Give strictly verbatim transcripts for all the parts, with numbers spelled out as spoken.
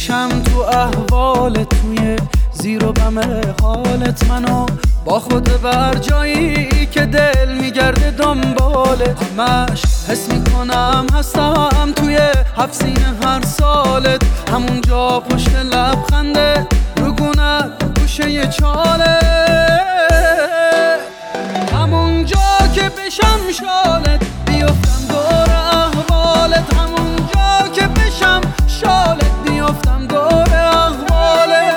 بشم تو احوال توی زیر و بم حالت، منو با خود بر جایی که دل میگرده دنبالت. همش حس میکنم هستم توی هفت سینه هر سالت، همونجا پشت لبخنده رگونت گوشه چاله، همونجا که بشم شالت بیفتم دور احوالت، همونجا که بشم شالت بیفتم دور احوالت.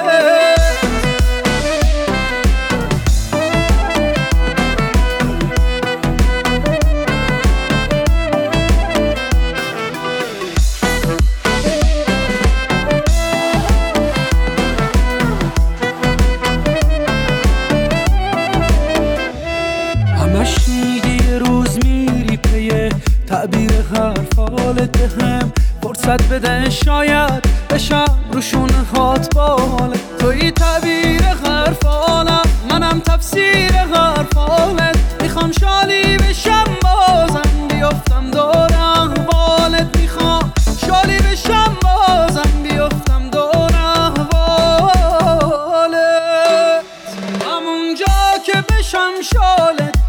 همش میگی یه روز میری پیه تعبیر حرفالت، بهم فرصت بده شاید بشم روشون هات بالت. توی تعبیر حرفالم منم تفسیر حرفالت، میخوام شالی بشم بازم بیفتم دور احوالت، میخوام شالی بشم بازم بیفتم دور احوالت، همونجا که بشم شالت